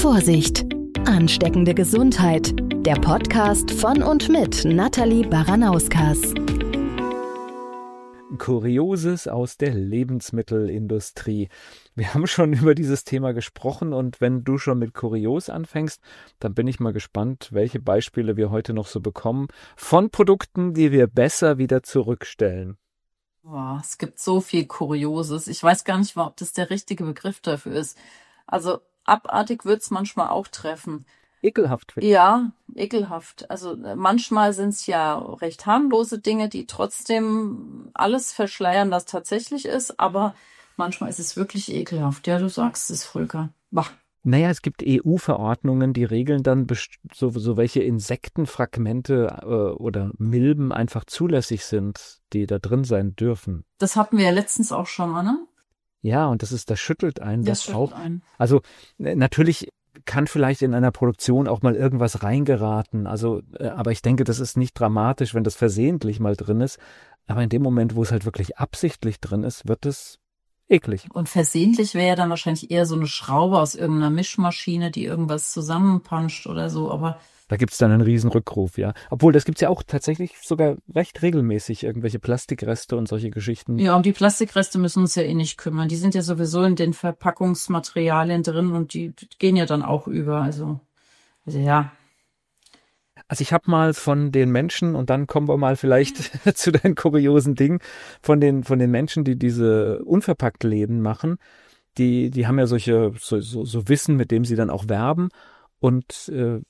Vorsicht! Ansteckende Gesundheit. Der Podcast von und mit Nathalie Baranauskas. Kurioses aus der Lebensmittelindustrie. Wir haben schon über dieses Thema gesprochen und wenn du schon mit Kurios anfängst, dann bin ich mal gespannt, welche Beispiele wir heute noch so bekommen von Produkten, die wir besser wieder zurückstellen. Boah, es gibt so viel Kurioses. Ich weiß gar nicht, ob das der richtige Begriff dafür ist. Also abartig wird es manchmal auch treffen. Ekelhaft. Ja, ekelhaft. Also manchmal sind es ja recht harmlose Dinge, die trotzdem alles verschleiern, was tatsächlich ist. Aber manchmal ist es wirklich ekelhaft. Ja, du sagst es, Volker. Bah. Naja, es gibt EU-Verordnungen, die regeln dann so welche Insektenfragmente oder Milben einfach zulässig sind, die da drin sein dürfen. Das hatten wir ja letztens auch schon mal, ne? Ja, und das schüttelt einen das auch. Einen. Also natürlich kann vielleicht in einer Produktion auch mal irgendwas reingeraten. Also, aber ich denke, das ist nicht dramatisch, wenn das versehentlich mal drin ist. Aber in dem Moment, wo es halt wirklich absichtlich drin ist, wird es eklig. Und versehentlich wäre ja dann wahrscheinlich eher so eine Schraube aus irgendeiner Mischmaschine, die irgendwas zusammenpanscht oder so, aber da gibt's dann einen riesen Rückruf, ja. Obwohl, das gibt's ja auch tatsächlich sogar recht regelmäßig, irgendwelche Plastikreste und solche Geschichten. Ja, um die Plastikreste müssen uns ja eh nicht kümmern. Die sind ja sowieso in den Verpackungsmaterialien drin und die gehen ja dann auch über. Also ja. Also ich habe mal von den Menschen, und dann kommen wir mal vielleicht zu deinen kuriosen Dingen, von den Menschen, die diese Unverpackt-Läden machen, die haben ja solche so Wissen, mit dem sie dann auch werben. Und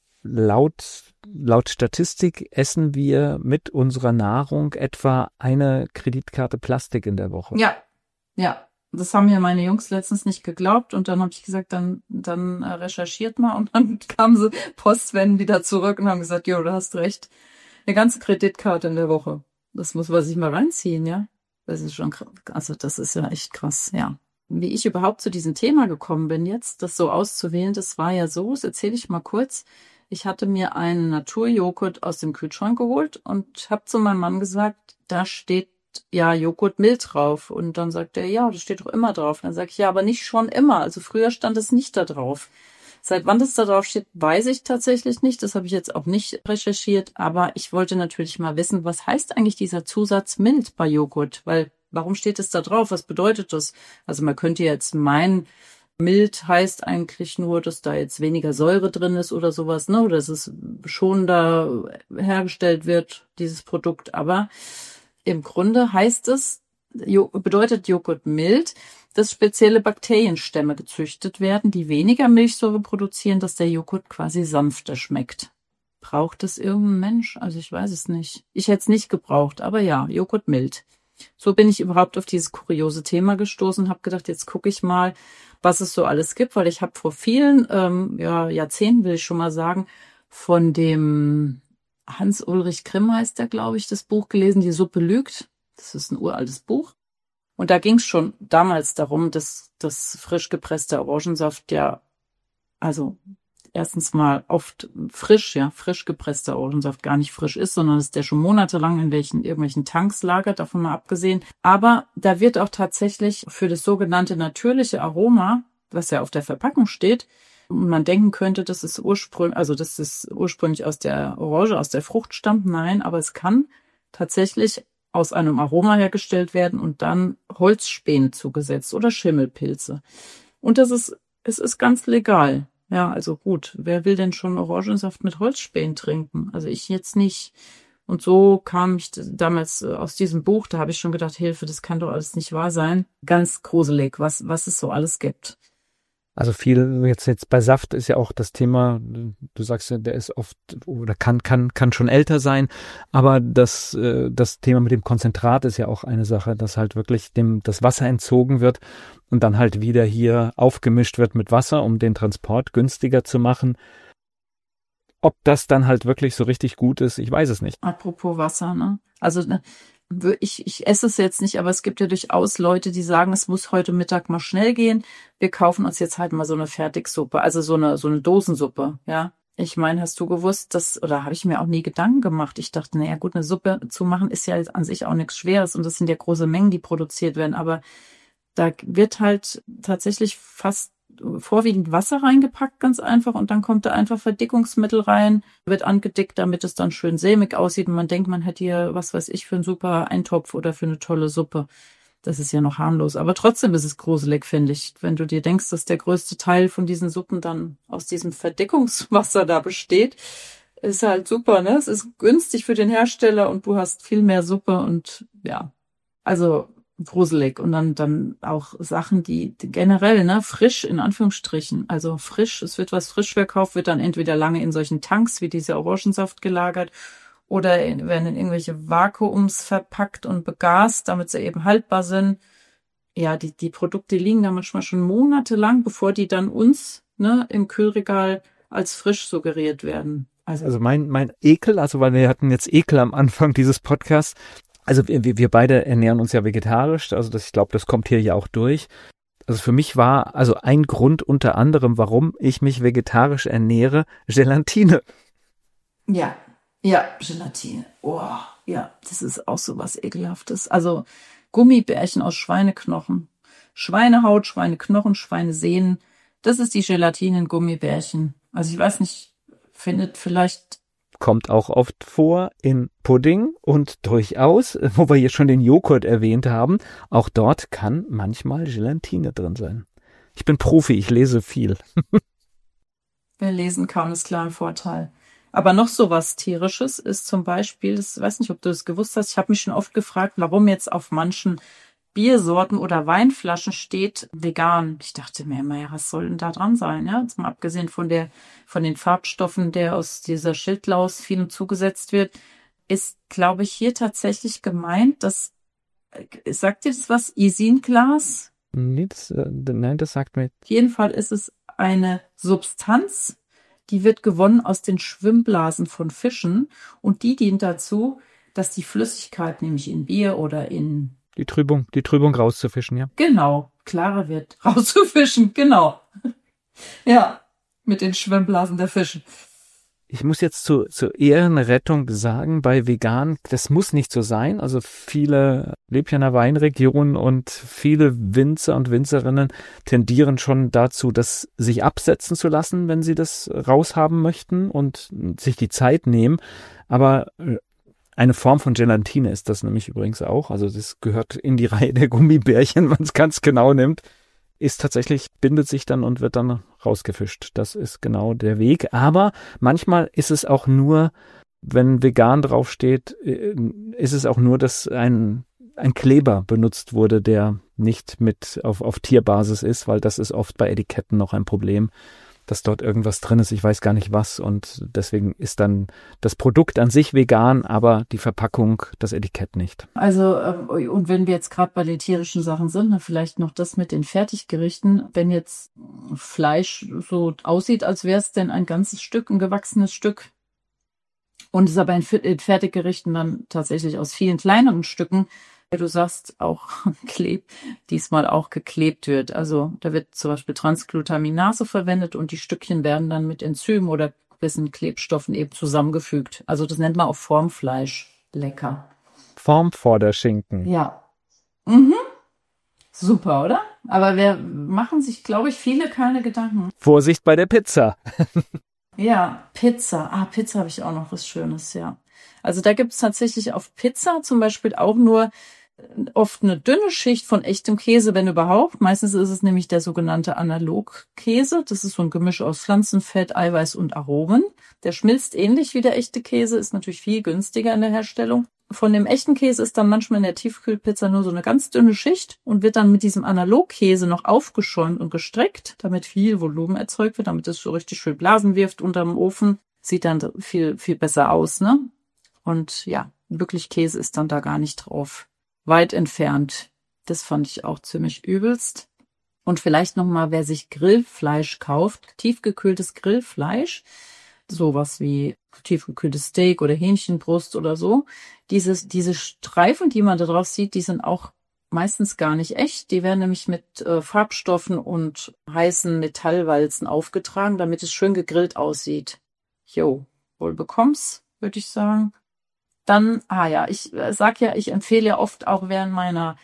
laut Statistik essen wir mit unserer Nahrung etwa eine Kreditkarte Plastik in der Woche. Ja. Das haben mir meine Jungs letztens nicht geglaubt und dann habe ich gesagt, dann recherchiert mal und dann kamen sie postwendend wieder zurück und haben gesagt, jo, du hast recht, eine ganze Kreditkarte in der Woche. Das muss man sich mal reinziehen, ja. Das ist schon krass. Also das ist ja echt krass, ja. Wie ich überhaupt zu diesem Thema gekommen bin jetzt, das so auszuwählen, das war ja so, das erzähle ich mal kurz. Ich hatte mir einen Naturjoghurt aus dem Kühlschrank geholt und habe zu meinem Mann gesagt, da steht ja Joghurt mild drauf. Und dann sagt er, ja, das steht doch immer drauf. Dann sage ich, ja, aber nicht schon immer. Also früher stand es nicht da drauf. Seit wann das da drauf steht, weiß ich tatsächlich nicht. Das habe ich jetzt auch nicht recherchiert. Aber ich wollte natürlich mal wissen, was heißt eigentlich dieser Zusatz mild bei Joghurt? Weil, warum steht es da drauf? Was bedeutet das? Also man könnte jetzt meinen, mild heißt eigentlich nur, dass da jetzt weniger Säure drin ist oder sowas, ne? Oder dass es schonender hergestellt wird, dieses Produkt. Aber im Grunde heißt es, bedeutet Joghurt mild, dass spezielle Bakterienstämme gezüchtet werden, die weniger Milchsäure produzieren, dass der Joghurt quasi sanfter schmeckt. Braucht es irgendein Mensch? Also ich weiß es nicht. Ich hätte es nicht gebraucht, aber ja, Joghurt mild. So bin ich überhaupt auf dieses kuriose Thema gestoßen und habe gedacht, jetzt gucke ich mal, was es so alles gibt, weil ich habe vor vielen Jahrzehnten, will ich schon mal sagen, von dem Hans-Ulrich Grimm heißt der, glaube ich, das Buch gelesen, Die Suppe lügt. Das ist ein uraltes Buch. Und da ging es schon damals darum, dass das frisch gepresster Orangensaft ja, also erstens mal oft frisch gepresster Orangensaft gar nicht frisch ist, sondern dass der schon monatelang in irgendwelchen Tanks lagert, davon mal abgesehen. Aber da wird auch tatsächlich für das sogenannte natürliche Aroma, was ja auf der Verpackung steht, und man denken könnte, dass es ursprünglich aus der Orange, aus der Frucht stammt. Nein, aber es kann tatsächlich aus einem Aroma hergestellt werden und dann Holzspäne zugesetzt oder Schimmelpilze. Und es ist ganz legal. Ja, also gut, wer will denn schon Orangensaft mit Holzspänen trinken? Also ich jetzt nicht. Und so kam ich damals aus diesem Buch, da habe ich schon gedacht, Hilfe, das kann doch alles nicht wahr sein. Ganz gruselig, was es so alles gibt. Also viel jetzt bei Saft ist ja auch das Thema, du sagst ja, der ist oft oder kann schon älter sein, aber das Thema mit dem Konzentrat ist ja auch eine Sache, dass halt wirklich das Wasser entzogen wird und dann halt wieder hier aufgemischt wird mit Wasser, um den Transport günstiger zu machen. Ob das dann halt wirklich so richtig gut ist, ich weiß es nicht. Apropos Wasser, ne? Also ich esse es jetzt nicht, aber es gibt ja durchaus Leute, die sagen, es muss heute Mittag mal schnell gehen. Wir kaufen uns jetzt halt mal so eine Fertigsuppe, also so eine Dosensuppe, ja. Ich meine, hast du gewusst, oder habe ich mir auch nie Gedanken gemacht. Ich dachte, naja gut, eine Suppe zu machen ist ja an sich auch nichts Schweres und das sind ja große Mengen, die produziert werden. Aber da wird halt tatsächlich fast vorwiegend Wasser reingepackt, ganz einfach. Und dann kommt da einfach Verdickungsmittel rein, wird angedickt, damit es dann schön sämig aussieht. Und man denkt, man hätte hier, was weiß ich, für einen super Eintopf oder für eine tolle Suppe. Das ist ja noch harmlos. Aber trotzdem ist es gruselig, finde ich. Wenn du dir denkst, dass der größte Teil von diesen Suppen dann aus diesem Verdickungswasser da besteht, ist halt super, ne? Es ist günstig für den Hersteller und du hast viel mehr Suppe und ja, also gruselig. Und dann auch Sachen, die generell, ne, frisch in Anführungsstrichen, also frisch, es wird was frisch verkauft, wird dann entweder lange in solchen Tanks wie dieser Orangensaft gelagert oder werden in irgendwelche Vakuums verpackt und begast, damit sie eben haltbar sind. Ja, die Produkte liegen da manchmal schon monatelang, bevor die dann uns, ne, im Kühlregal als frisch suggeriert werden. Also mein Ekel, also weil wir hatten jetzt Ekel am Anfang dieses Podcasts. Also wir beide ernähren uns ja vegetarisch, also ich glaube, das kommt hier ja auch durch. Also für mich war also ein Grund unter anderem, warum ich mich vegetarisch ernähre, Gelatine. Ja, Gelatine. Oh, ja, das ist auch so was Ekelhaftes. Also Gummibärchen aus Schweineknochen. Schweinehaut, Schweineknochen, Schweinesehnen. Das ist die Gelatine in Gummibärchen. Also ich weiß nicht, findet vielleicht... Kommt auch oft vor in Pudding und durchaus, wo wir hier schon den Joghurt erwähnt haben, auch dort kann manchmal Gelatine drin sein. Ich bin Profi, ich lese viel. Wer lesen kann, ist klar ein Vorteil. Aber noch so was Tierisches ist zum Beispiel, ich weiß nicht, ob du das gewusst hast, ich habe mich schon oft gefragt, warum jetzt auf manchen Biersorten oder Weinflaschen steht vegan. Ich dachte mir immer, ja, was soll denn da dran sein? Ja, jetzt mal abgesehen von den Farbstoffen, der aus dieser Schildlaus vielen zugesetzt wird, ist, glaube ich, hier tatsächlich gemeint, dass, sagt dir das was, Isinglas? Nee, nein, das sagt mir. Auf jeden Fall ist es eine Substanz, die wird gewonnen aus den Schwimmblasen von Fischen und die dient dazu, dass die Flüssigkeit, nämlich in Bier oder in Die Trübung rauszufischen, ja. Genau, klarer wird rauszufischen, genau. Ja, mit den Schwimmblasen der Fische. Ich muss jetzt zur Ehrenrettung sagen, bei vegan, das muss nicht so sein. Also viele lebe ja in einer Weinregion und viele Winzer und Winzerinnen tendieren schon dazu, das sich absetzen zu lassen, wenn sie das raushaben möchten und sich die Zeit nehmen. Aber eine Form von Gelatine ist das nämlich übrigens auch. Also das gehört in die Reihe der Gummibärchen, wenn man es ganz genau nimmt. Ist tatsächlich, bindet sich dann und wird dann rausgefischt. Das ist genau der Weg. Aber manchmal ist es auch nur, wenn vegan draufsteht, ist es auch nur, dass ein Kleber benutzt wurde, der nicht mit auf Tierbasis ist, weil das ist oft bei Etiketten noch ein Problem, dass dort irgendwas drin ist, ich weiß gar nicht was und deswegen ist dann das Produkt an sich vegan, aber die Verpackung, das Etikett nicht. Also und wenn wir jetzt gerade bei den tierischen Sachen sind, dann vielleicht noch das mit den Fertiggerichten. Wenn jetzt Fleisch so aussieht, als wäre es denn ein ganzes Stück, ein gewachsenes Stück und es aber in Fertiggerichten dann tatsächlich aus vielen kleineren Stücken, du sagst auch diesmal auch geklebt wird. Also da wird zum Beispiel Transglutaminase verwendet und die Stückchen werden dann mit Enzymen oder gewissen Klebstoffen eben zusammengefügt. Also das nennt man auch Formfleisch. Lecker. Formvorderschinken. Ja. Super, oder? Aber machen sich, glaube ich, viele keine Gedanken. Vorsicht bei der Pizza. Ja, Pizza. Pizza habe ich auch noch was Schönes, ja. Also da gibt es tatsächlich auf Pizza zum Beispiel auch nur oft eine dünne Schicht von echtem Käse, wenn überhaupt. Meistens ist es nämlich der sogenannte Analogkäse. Das ist so ein Gemisch aus Pflanzenfett, Eiweiß und Aromen. Der schmilzt ähnlich wie der echte Käse, ist natürlich viel günstiger in der Herstellung. Von dem echten Käse ist dann manchmal in der Tiefkühlpizza nur so eine ganz dünne Schicht und wird dann mit diesem Analogkäse noch aufgeschäumt und gestreckt, damit viel Volumen erzeugt wird, damit es so richtig schön Blasen wirft unterm Ofen. Sieht dann viel, viel besser aus, ne? Und ja, wirklich Käse ist dann da gar nicht drauf. Weit entfernt. Das fand ich auch ziemlich übelst. Und vielleicht nochmal, wer sich Grillfleisch kauft, tiefgekühltes Grillfleisch, sowas wie tiefgekühltes Steak oder Hähnchenbrust oder so, diese Streifen, die man da drauf sieht, die sind auch meistens gar nicht echt. Die werden nämlich mit Farbstoffen und heißen Metallwalzen aufgetragen, damit es schön gegrillt aussieht. Jo, wohl bekomm's, würde ich sagen. Dann, ich empfehle ja oft auch während meiner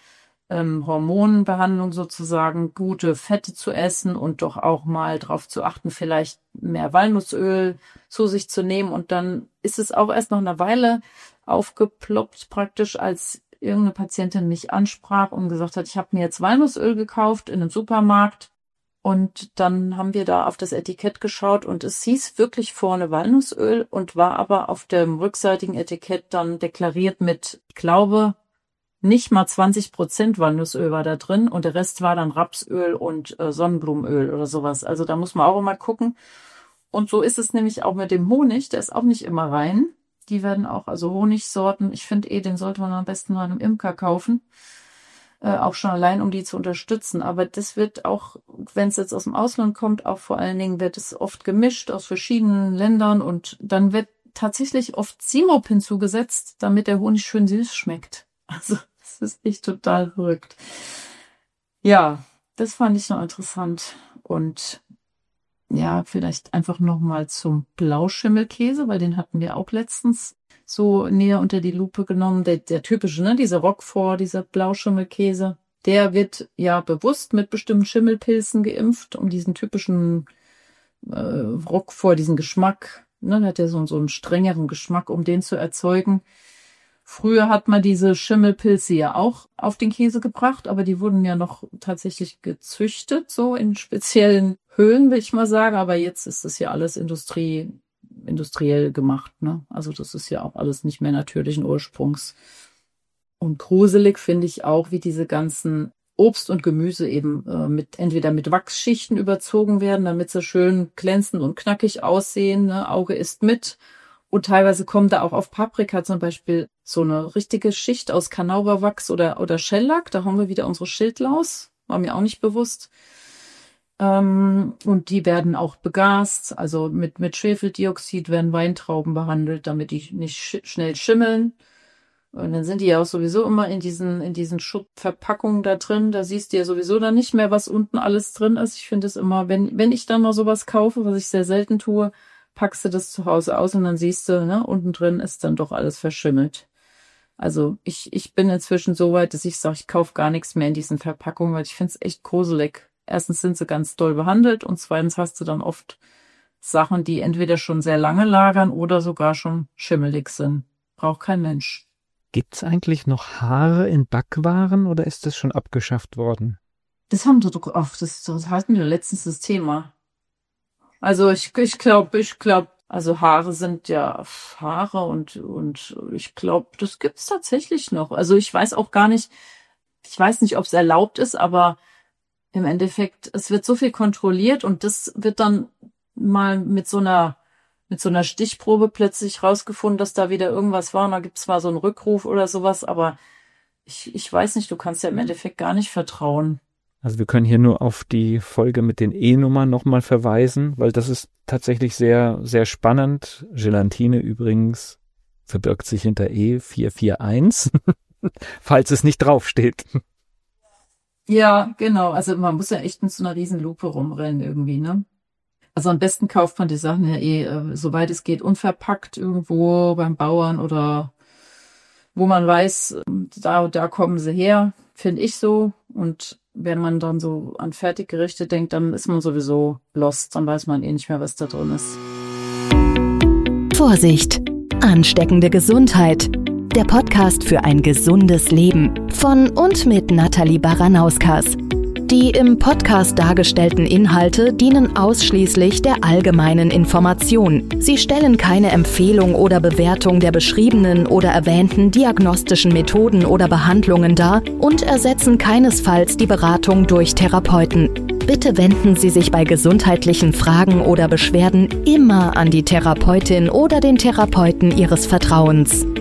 Hormonbehandlung sozusagen, gute Fette zu essen und doch auch mal darauf zu achten, vielleicht mehr Walnussöl zu sich zu nehmen. Und dann ist es auch erst nach einer Weile aufgeploppt praktisch, als irgendeine Patientin mich ansprach und gesagt hat, ich habe mir jetzt Walnussöl gekauft in einem Supermarkt. Und dann haben wir da auf das Etikett geschaut und es hieß wirklich vorne Walnussöl und war aber auf dem rückseitigen Etikett dann deklariert mit, ich glaube, nicht mal 20% Walnussöl war da drin und der Rest war dann Rapsöl und Sonnenblumenöl oder sowas. Also da muss man auch immer gucken. Und so ist es nämlich auch mit dem Honig, der ist auch nicht immer rein. Die werden auch, also Honigsorten, ich finde den sollte man am besten mal einem Imker kaufen. Auch schon allein, um die zu unterstützen. Aber das wird auch, wenn es jetzt aus dem Ausland kommt, auch vor allen Dingen wird es oft gemischt aus verschiedenen Ländern und dann wird tatsächlich oft Sirup hinzugesetzt, damit der Honig schön süß schmeckt. Also das ist echt total verrückt. Ja, das fand ich noch interessant. Und ja, vielleicht einfach nochmal zum Blauschimmelkäse, weil den hatten wir auch letztens so näher unter die Lupe genommen. Der typische, ne, dieser Roquefort, dieser Blauschimmelkäse, der wird ja bewusst mit bestimmten Schimmelpilzen geimpft, um diesen typischen Roquefort, diesen Geschmack, ne, der hat ja so einen strengeren Geschmack, um den zu erzeugen. Früher hat man diese Schimmelpilze ja auch auf den Käse gebracht, aber die wurden ja noch tatsächlich gezüchtet, so in speziellen Höhlen, will ich mal sagen. Aber jetzt ist das ja alles industriell gemacht, ne? Also das ist ja auch alles nicht mehr natürlichen Ursprungs. Und gruselig finde ich auch, wie diese ganzen Obst und Gemüse eben entweder mit Wachsschichten überzogen werden, damit sie schön glänzend und knackig aussehen, ne? Auge isst mit. Und teilweise kommt da auch auf Paprika zum Beispiel so eine richtige Schicht aus Kanaurerwachs oder Schellack. Da haben wir wieder unsere Schildlaus. War mir auch nicht bewusst. Und die werden auch begast. Also mit Schwefeldioxid werden Weintrauben behandelt, damit die nicht schnell schimmeln. Und dann sind die ja auch sowieso immer in diesen Schutzverpackungen da drin. Da siehst du ja sowieso dann nicht mehr, was unten alles drin ist. Ich finde es immer, wenn ich dann mal sowas kaufe, was ich sehr selten tue, packst du das zu Hause aus und dann siehst du, ne, unten drin ist dann doch alles verschimmelt. Also ich bin inzwischen so weit, dass ich sage, ich kaufe gar nichts mehr in diesen Verpackungen, weil ich finde es echt gruselig. Erstens sind sie ganz doll behandelt und zweitens hast du dann oft Sachen, die entweder schon sehr lange lagern oder sogar schon schimmelig sind. Braucht kein Mensch. Gibt's eigentlich noch Haare in Backwaren oder ist das schon abgeschafft worden? Das haben wir doch oft, das hatten wir letztens das Thema. Also ich glaube, also Haare sind ja Haare und ich glaube, das gibt's tatsächlich noch. Also ich weiß nicht, ob es erlaubt ist, aber im Endeffekt, es wird so viel kontrolliert und das wird dann mal mit so einer Stichprobe plötzlich rausgefunden, dass da wieder irgendwas war und da gibt's mal so einen Rückruf oder sowas, aber ich weiß nicht, du kannst ja im Endeffekt gar nicht vertrauen. Also wir können hier nur auf die Folge mit den E-Nummern nochmal verweisen, weil das ist tatsächlich sehr, sehr spannend. Gelatine übrigens verbirgt sich hinter E441, falls es nicht draufsteht. Ja, genau. Also man muss ja echt mit so einer Riesenlupe rumrennen irgendwie, ne? Also am besten kauft man die Sachen ja soweit es geht, unverpackt irgendwo beim Bauern oder wo man weiß, da kommen sie her, finde ich so. Und wenn man dann so an Fertiggerichte denkt, dann ist man sowieso lost, dann weiß man nicht mehr, was da drin ist. Vorsicht! Ansteckende Gesundheit. Der Podcast für ein gesundes Leben von und mit Nathalie Baranauskas. Die im Podcast dargestellten Inhalte dienen ausschließlich der allgemeinen Information. Sie stellen keine Empfehlung oder Bewertung der beschriebenen oder erwähnten diagnostischen Methoden oder Behandlungen dar und ersetzen keinesfalls die Beratung durch Therapeuten. Bitte wenden Sie sich bei gesundheitlichen Fragen oder Beschwerden immer an die Therapeutin oder den Therapeuten Ihres Vertrauens.